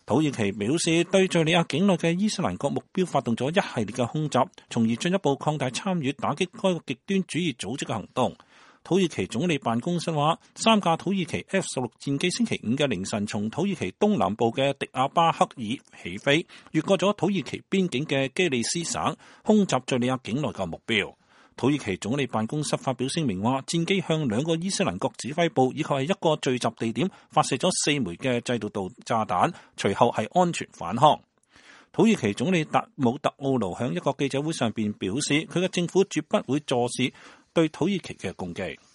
土耳其表示對敘利亞境內嘅伊斯蘭國目標發動咗一系列嘅空襲，從而進一步擴大參與打擊該個極端主義組織嘅行動。土耳其總理辦公室話，3架土耳其 F-16戰機星期五嘅凌晨從土耳其東南部嘅迪亞巴克爾起飛，越過咗土耳其邊境嘅基利斯省，空襲敘利亞境內嘅目標。土耳其總理辦公室發表聲明話，戰機向2個伊斯蘭國指揮部以及係一個聚集地點發射咗4枚嘅制導導炸彈，隨後係安全返航。土耳其總理達姆特奧盧喺一個記者會上邊表示，佢嘅政府絕不會坐視對土耳其嘅攻擊。